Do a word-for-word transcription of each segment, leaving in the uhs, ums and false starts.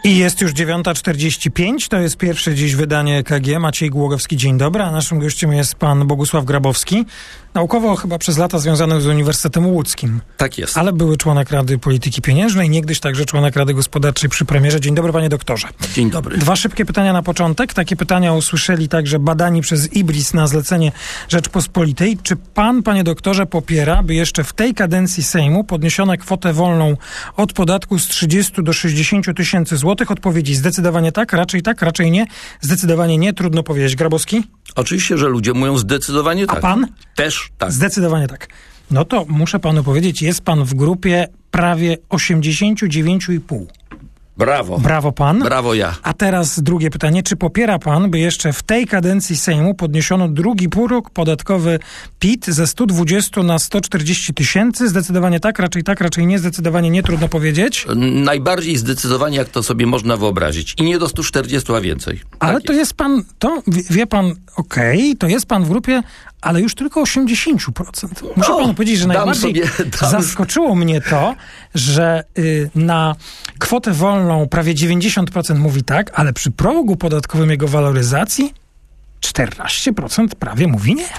I jest już dziewiąta czterdzieści pięć, to jest pierwsze dziś wydanie E K G. Maciej Głogowski, dzień dobry, a naszym gościem jest pan Bogusław Grabowski, naukowo chyba przez lata związany z Uniwersytetem Łódzkim. Tak jest. Ale były członek Rady Polityki Pieniężnej, niegdyś także członek Rady Gospodarczej przy premierze. Dzień dobry, panie doktorze. Dzień dobry. Dwa szybkie pytania na początek. Takie pytania usłyszeli także badani przez I B R I S na zlecenie Rzeczpospolitej. Czy pan, panie doktorze, popiera, by jeszcze w tej kadencji Sejmu podniesiono kwotę wolną od podatku z trzydziestu do sześćdziesięciu tysięcy złotych? Odpowiedzi zdecydowanie tak, raczej tak, raczej nie. Zdecydowanie nie, trudno powiedzieć. Grabowski? Oczywiście, że ludzie mówią zdecydowanie tak. A pan? Też tak. Zdecydowanie tak. No to muszę panu powiedzieć, jest pan w grupie prawie osiemdziesiąt dziewięć i pół. Brawo. Brawo pan. Brawo ja. A teraz drugie pytanie. Czy popiera pan, by jeszcze w tej kadencji Sejmu podniesiono drugi próg podatkowy P I T ze stu dwudziestu na sto czterdzieści tysięcy? Zdecydowanie tak, raczej tak, raczej nie. Zdecydowanie nie, trudno powiedzieć. Najbardziej zdecydowanie, jak to sobie można wyobrazić. I nie do stu czterdziestu, a więcej. Ale tak to jest. jest pan, to wie pan, okej, okay, to jest pan w grupie, ale już tylko osiemdziesiąt procent. Muszę no, panu powiedzieć, że najbardziej sobie, dam... zaskoczyło mnie to, że y, na kwotę wolną prawie dziewięćdziesiąt procent mówi tak, ale przy progu podatkowym jego waloryzacji czternaście procent prawie mówi nie.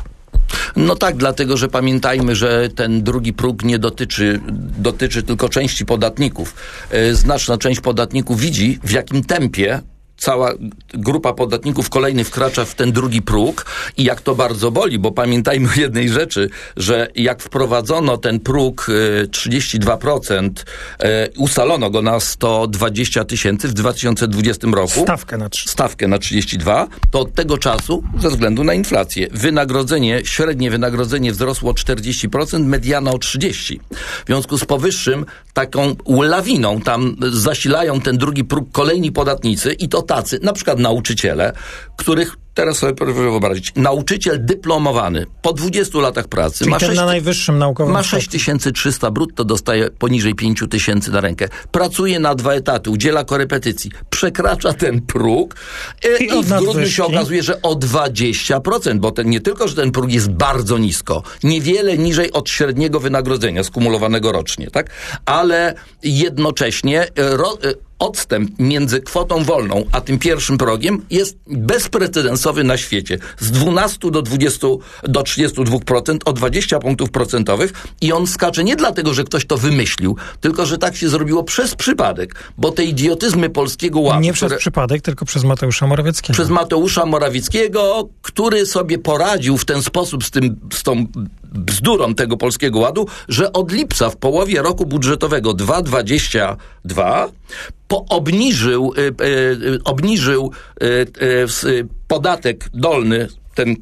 No tak, dlatego, że pamiętajmy, że ten drugi próg nie dotyczy, dotyczy tylko części podatników. Znaczna część podatników widzi, w jakim tempie cała grupa podatników kolejny wkracza w ten drugi próg i jak to bardzo boli, bo pamiętajmy o jednej rzeczy, że jak wprowadzono ten próg y, trzydzieści dwa procent, y, ustalono go na sto dwadzieścia tysięcy w dwa tysiące dwudziestym roku. Stawkę na, trzy. Stawkę na trzydzieści dwa, to od tego czasu, ze względu na inflację, wynagrodzenie, średnie wynagrodzenie wzrosło o czterdzieści procent, mediana o trzydzieści procent. W związku z powyższym taką lawiną tam zasilają ten drugi próg kolejni podatnicy i to tacy, na przykład nauczyciele, których teraz sobie proszę wyobrazić, nauczyciel dyplomowany po dwudziestu latach pracy Czyli ma, ten sześć, na najwyższym naukowym ma sześć tysięcy trzysta brutto, dostaje poniżej pięć tysięcy na rękę. Pracuje na dwa etaty, udziela korepetycji, przekracza ten próg i, i w grudniu się okazuje, że o dwadzieścia procent, bo ten, nie tylko, że ten próg jest bardzo nisko, niewiele niżej od średniego wynagrodzenia skumulowanego rocznie, tak? Ale jednocześnie ro, odstęp między kwotą wolną a tym pierwszym progiem jest bezprecedensowy na świecie. Z dwunastu do dwudziestu do trzydziestu dwóch procent o dwadzieścia punktów procentowych i on skacze nie dlatego, że ktoś to wymyślił, tylko że tak się zrobiło przez przypadek, bo te idiotyzmy Polskiego Ładu... Nie przez przypadek, tylko przez Mateusza Morawieckiego. Przez Mateusza Morawieckiego, który sobie poradził w ten sposób z tym, z tą bzdurą tego Polskiego Ładu, że od lipca w połowie roku budżetowego dwa tysiące dwudziestego drugiego po obniżył, y, y, obniżył y, y, podatek dolny, ten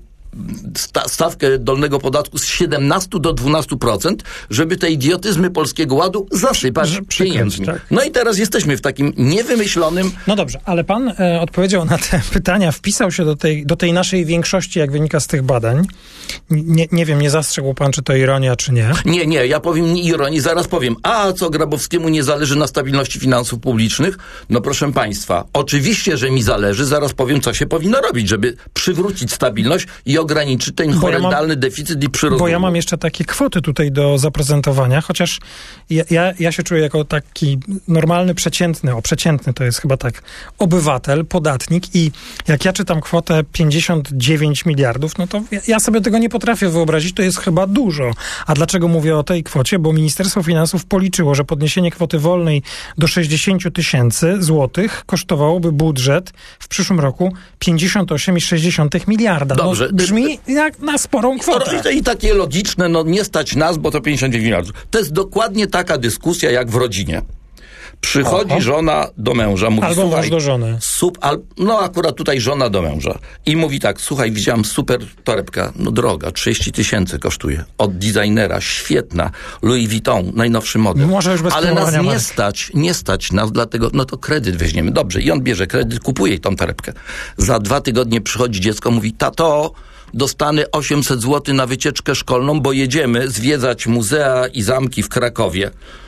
sta, stawkę dolnego podatku z siedemnastu do dwunastu procent, żeby te idiotyzmy Polskiego Ładu zasypać pieniędzmi. Tak. No i teraz jesteśmy w takim niewymyślonym... No dobrze, ale pan e, odpowiedział na te pytania, wpisał się do tej, do tej naszej większości, jak wynika z tych badań. Nie, nie wiem, nie zastrzegł pan, czy to ironia, czy nie. Nie, nie, ja powiem nie ironii, zaraz powiem. A co Grabowskiemu nie zależy na stabilności finansów publicznych? No proszę państwa, oczywiście, że mi zależy, zaraz powiem, co się powinno robić, żeby przywrócić stabilność i ograniczyć ten horrendalny ja mam, deficyt i przyrost. Bo ja mam jeszcze takie kwoty tutaj do zaprezentowania, chociaż ja, ja, ja się czuję jako taki normalny, przeciętny, o przeciętny to jest chyba tak, obywatel, podatnik i jak ja czytam kwotę pięćdziesiąt dziewięć miliardów, no to ja, ja sobie tego nie potrafię wyobrazić, to jest chyba dużo. A dlaczego mówię o tej kwocie? Bo Ministerstwo Finansów policzyło, że podniesienie kwoty wolnej do sześćdziesięciu tysięcy złotych kosztowałoby budżet w przyszłym roku pięćdziesiąt osiem przecinek sześć miliarda. Dobrze. No, brzmi jak na sporą kwotę. No, i, I takie logiczne, no nie stać nas, bo to pięćdziesiąt dziewięć miliardów. To jest dokładnie taka dyskusja jak w rodzinie. Przychodzi Oho. żona do męża, mówi, albo słuchaj, mąż do żony. Sup, al, no akurat tutaj żona do męża. I mówi tak, słuchaj, widziałam super torebka, no droga, trzydzieści tysięcy kosztuje. Od designera, świetna, Louis Vuitton, najnowszy model. Może już bez Ale nas nie marek. stać, nie stać nas, dlatego, no to kredyt weźmiemy. Dobrze, i on bierze kredyt, kupuje tą torebkę. Za dwa tygodnie przychodzi dziecko, mówi, tato, dostanę osiemset złotych na wycieczkę szkolną, bo jedziemy zwiedzać muzea i zamki w Krakowie.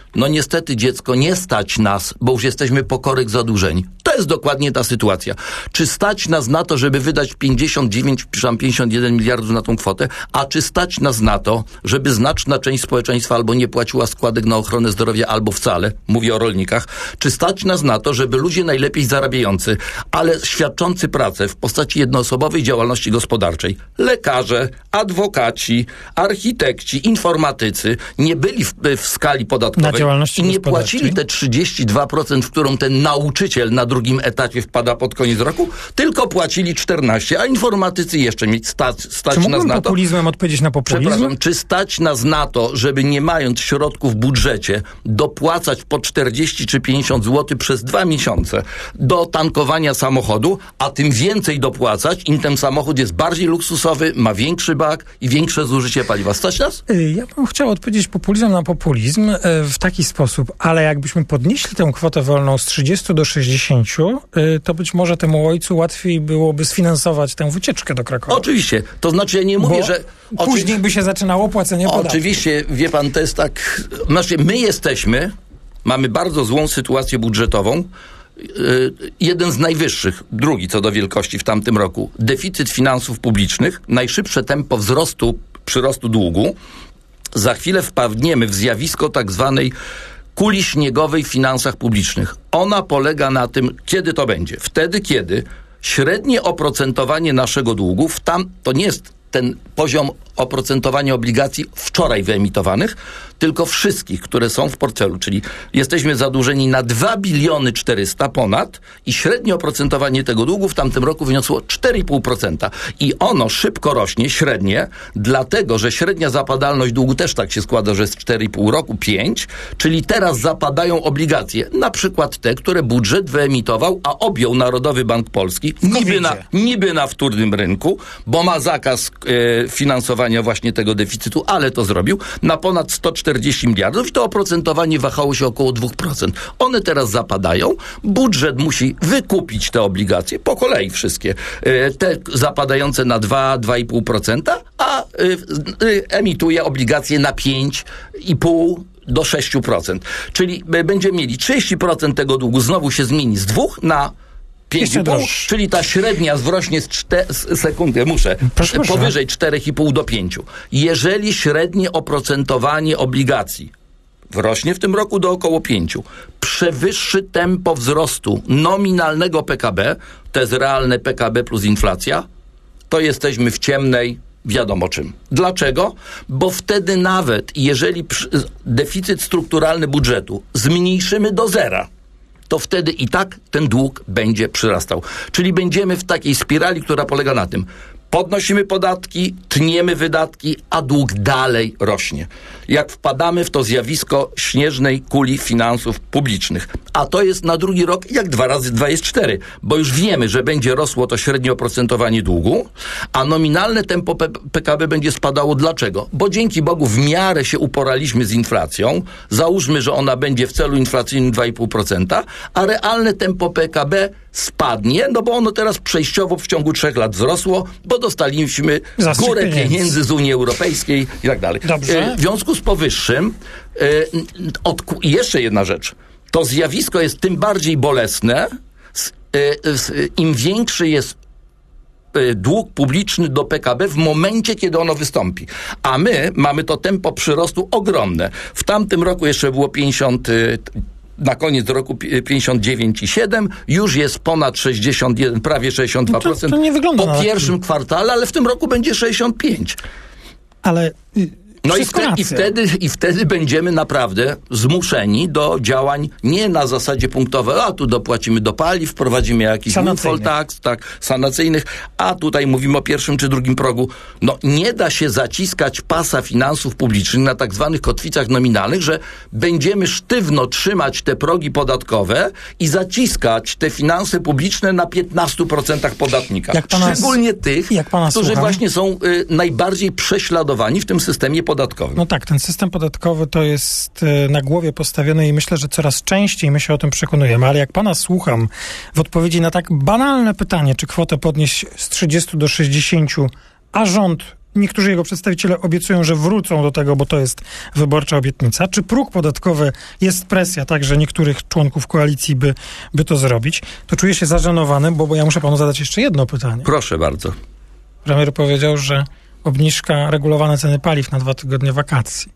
No niestety, dziecko, nie stać nas, bo już jesteśmy po korek zadłużeni. To jest dokładnie ta sytuacja. Czy stać nas na to, żeby wydać pięćdziesiąt dziewięć, pięćdziesiąt jeden miliardów na tą kwotę, a czy stać nas na to, żeby znaczna część społeczeństwa albo nie płaciła składek na ochronę zdrowia, albo wcale, mówię o rolnikach, czy stać nas na to, żeby ludzie najlepiej zarabiający, ale świadczący pracę w postaci jednoosobowej działalności gospodarczej, lekarze, adwokaci, architekci, informatycy, nie byli w, w skali podatkowej i nie płacili te trzydzieści dwa procent, w którą ten nauczyciel na drugim etacie wpada pod koniec roku, tylko płacili czternaście procent, a informatycy jeszcze mieć stać, stać czy nas na to. populizmem odpowiedzieć na populizm? Przepraszam, czy stać nas na to, żeby nie mając środków w budżecie dopłacać po czterdzieści czy pięćdziesiąt złotych przez dwa miesiące do tankowania samochodu, a tym więcej dopłacać, im ten samochód jest bardziej luksusowy, ma większy bak i większe zużycie paliwa. Stać nas? Ja bym chciał odpowiedzieć populizmem na populizm w taki sposób, ale jakbyśmy podnieśli tę kwotę wolną z trzydziestu do sześćdziesięciu, to być może temu ojcu łatwiej byłoby sfinansować tę wycieczkę do Krakowa. Oczywiście. To znaczy ja nie mówię, Bo że... później by się zaczynało płacenie podatków. Oczywiście, wie pan, to jest tak... Znaczy, my jesteśmy, mamy bardzo złą sytuację budżetową, jeden z najwyższych, drugi co do wielkości w tamtym roku. Deficyt finansów publicznych, najszybsze tempo wzrostu, przyrostu długu. Za chwilę wpadniemy w zjawisko tak zwanej kuli śniegowej w finansach publicznych. Ona polega na tym, kiedy to będzie. Wtedy, kiedy średnie oprocentowanie naszego długu, w tam, to nie jest ten poziom oprocentowania obligacji wczoraj wyemitowanych, tylko wszystkich, które są w portfelu, czyli jesteśmy zadłużeni na dwa biliony czterysta ponad i średnie oprocentowanie tego długu w tamtym roku wyniosło cztery i pół procent. I ono szybko rośnie, średnie, dlatego, że średnia zapadalność długu też tak się składa, że jest cztery i pół roku, pięć, czyli teraz zapadają obligacje, na przykład te, które budżet wyemitował, a objął Narodowy Bank Polski, niby na, niby na wtórnym rynku, bo ma zakaz e, finansowania właśnie tego deficytu, ale to zrobił, na ponad sto czterdzieści miliardów i to oprocentowanie wahało się około dwa procent. One teraz zapadają, budżet musi wykupić te obligacje, po kolei wszystkie, e, te zapadające na dwa do dwóch i pół procent, a e, e, emituje obligacje na pięć i pół do sześciu procent. Czyli e, będziemy mieli trzydzieści procent tego długu znowu się zmieni z dwóch na pięć i pół, czyli ta średnia wzrośnie z cztery, sekundę, muszę, proszę, powyżej cztery i pół do pięciu. Jeżeli średnie oprocentowanie obligacji wrośnie w tym roku do około pięciu, przewyższy tempo wzrostu nominalnego P K B, to jest realne P K B plus inflacja, to jesteśmy w ciemnej, wiadomo czym. Dlaczego? Bo wtedy nawet jeżeli deficyt strukturalny budżetu zmniejszymy do zera, to wtedy i tak ten dług będzie przyrastał. Czyli będziemy w takiej spirali, która polega na tym: podnosimy podatki, tniemy wydatki, a dług dalej rośnie. Jak wpadamy w to zjawisko śnieżnej kuli finansów publicznych. A to jest na drugi rok, jak dwa razy dwa jest cztery, bo już wiemy, że będzie rosło to średnie oprocentowanie długu, a nominalne tempo P K B będzie spadało. Dlaczego? Bo dzięki Bogu w miarę się uporaliśmy z inflacją. Załóżmy, że ona będzie w celu inflacyjnym dwa i pół procent, a realne tempo P K B spadnie, no bo ono teraz przejściowo w ciągu trzech lat wzrosło, bo dostaliśmy górę pieniędzy. pieniędzy z Unii Europejskiej i tak dalej. Dobrze. W związku z powyższym od, jeszcze jedna rzecz. To zjawisko jest tym bardziej bolesne, im większy jest dług publiczny do P K B w momencie, kiedy ono wystąpi. A my mamy to tempo przyrostu ogromne. W tamtym roku jeszcze było pięćdziesiąt na koniec roku pięćdziesiąt dziewięć i siedem, już jest ponad sześćdziesiąt jeden, prawie sześćdziesiąt dwa procent no to, to nie wygląda po pierwszym tym. kwartale, ale w tym roku będzie sześćdziesiąt pięć. Ale No i, wte, i, wtedy, i wtedy będziemy naprawdę zmuszeni do działań nie na zasadzie punktowej, a tu dopłacimy do paliw, wprowadzimy jakiś windfall tax, tak, sanacyjnych, a tutaj mówimy o pierwszym czy drugim progu. No nie da się zaciskać pasa finansów publicznych na tak zwanych kotwicach nominalnych, że będziemy sztywno trzymać te progi podatkowe i zaciskać te finanse publiczne na piętnastu procentach podatnika. Jak pana, Szczególnie tych, jak pana którzy słucham, właśnie są y, najbardziej prześladowani w tym systemie podatkowym. No tak, ten system podatkowy to jest na głowie postawiony i myślę, że coraz częściej my się o tym przekonujemy, ale jak pana słucham w odpowiedzi na tak banalne pytanie, czy kwotę podnieść z trzydziestu do sześćdziesięciu, a rząd niektórzy jego przedstawiciele obiecują, że wrócą do tego, bo to jest wyborcza obietnica. Czy próg podatkowy jest presja także niektórych członków koalicji, by, by to zrobić? To czuję się zażenowany, bo, bo ja muszę panu zadać jeszcze jedno pytanie. Proszę bardzo. Premier powiedział, że obniżka regulowane ceny paliw na dwa tygodnie wakacji.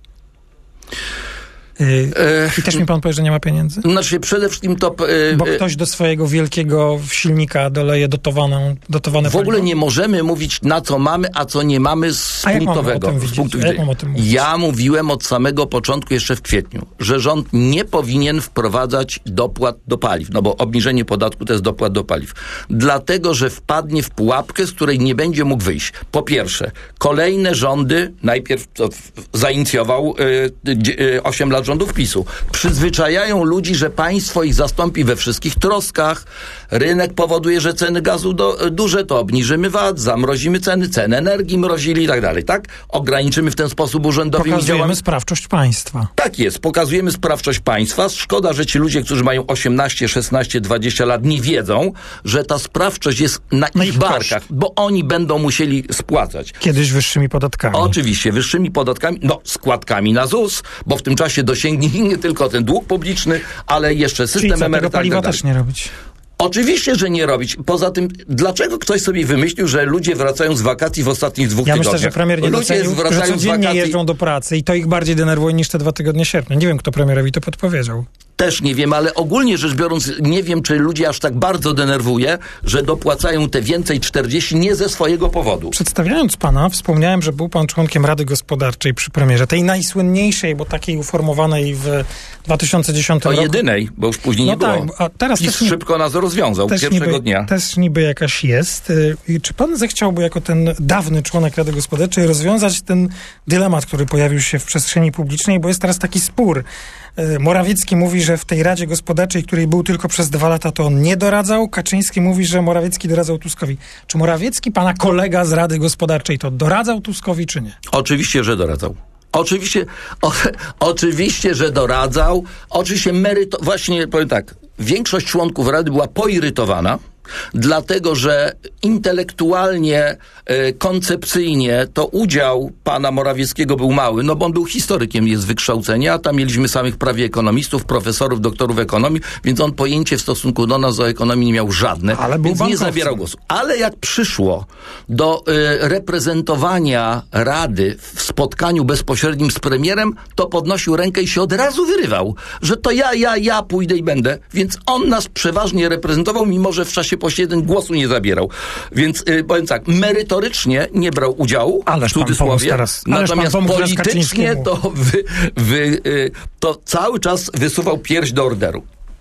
Yy, I też mi pan powie, że nie ma pieniędzy? Znaczy przede wszystkim to... Yy, Bo ktoś do swojego wielkiego silnika doleje dotowaną, dotowane W ogóle paliwo? nie możemy mówić, na co mamy, a co nie mamy z a punktowego. Jak mam o tym z punktu widzieć? widzenia. Jak mam o tym mówić? Ja mówiłem od samego początku, jeszcze w kwietniu, że rząd nie powinien wprowadzać dopłat do paliw, no bo obniżenie podatku to jest dopłat do paliw. Dlatego, że wpadnie w pułapkę, z której nie będzie mógł wyjść. Po pierwsze, kolejne rządy, najpierw to zainicjował yy, osiem lat rządów PiSu, przyzwyczajają ludzi, że państwo ich zastąpi we wszystkich troskach. Rynek powoduje, że ceny gazu do, duże, to obniżymy V A T, zamrozimy ceny, ceny energii mrozili i tak dalej, tak? Ograniczymy w ten sposób urzędowymi Pokazujemy działami. sprawczość państwa. Tak jest, pokazujemy sprawczość państwa. Szkoda, że ci ludzie, którzy mają osiemnaście, szesnaście, dwadzieścia lat, nie wiedzą, że ta sprawczość jest na, na ich, ich barkach, bo oni będą musieli spłacać. Kiedyś wyższymi podatkami. Oczywiście, wyższymi podatkami, no składkami na ZUS, bo w tym czasie dosięgnie nie tylko ten dług publiczny, ale jeszcze system Czyli co, emerytalny. tego paliwa też nie robić? Oczywiście, że nie robić. Poza tym, dlaczego ktoś sobie wymyślił, że ludzie wracają z wakacji w ostatnich dwóch ja tygodniach? Ja myślę, że premier nie ludzie docenił, że codziennie wakacji... jeżdżą do pracy i to ich bardziej denerwuje niż te dwa tygodnie sierpnia. Nie wiem, kto premierowi to podpowiedział. Też nie wiem, ale ogólnie rzecz biorąc, nie wiem, czy ludzi aż tak bardzo denerwuje, że dopłacają te więcej czterdzieści nie ze swojego powodu. Przedstawiając pana, wspomniałem, że był pan członkiem Rady Gospodarczej przy premierze, tej najsłynniejszej, bo takiej uformowanej w dwa tysiące dziesiątym roku. O jedynej, bo już później no nie było. Tak, a teraz PiS też szybko nas rozwiązał pierwszego niby, dnia. Też niby jakaś jest. I czy pan zechciałby jako ten dawny członek Rady Gospodarczej rozwiązać ten dylemat, który pojawił się w przestrzeni publicznej, bo jest teraz taki spór. Morawiecki mówi, że w tej Radzie Gospodarczej, której był tylko przez dwa lata, to on nie doradzał. Kaczyński mówi, że Morawiecki doradzał Tuskowi. Czy Morawiecki, pana kolega z Rady Gospodarczej, to doradzał Tuskowi, czy nie? Oczywiście, że doradzał. Oczywiście, o, oczywiście, że doradzał. Oczywiście meryto... Właśnie, powiem tak, większość członków Rady była poirytowana, dlatego, że intelektualnie, e, koncepcyjnie to udział pana Morawieckiego był mały, no bo on był historykiem, jest z wykształcenia, a tam mieliśmy samych prawie ekonomistów, profesorów, doktorów ekonomii, więc on pojęcie w stosunku do nas o ekonomii nie miał żadne, ale więc był nie zabierał głosu. Ale jak przyszło do e, reprezentowania Rady w spotkaniu bezpośrednim z premierem, to podnosił rękę i się od razu wyrywał, że to ja, ja, ja pójdę i będę, więc on nas przeważnie reprezentował, mimo że w czasie posiedzeń głosu nie zabierał. Więc yy, powiem tak, merytorycznie nie brał udziału, Ależ w cudzysłowie, teraz. natomiast politycznie to, wy, wy, yy, to cały czas wysuwał pierś do orderu.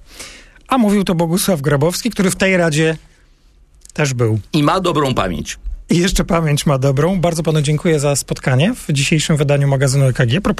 A mówił to Bogusław Grabowski, który w tej Radzie też był. I ma dobrą pamięć. I jeszcze pamięć ma dobrą. Bardzo panu dziękuję za spotkanie w dzisiejszym wydaniu magazynu E K G.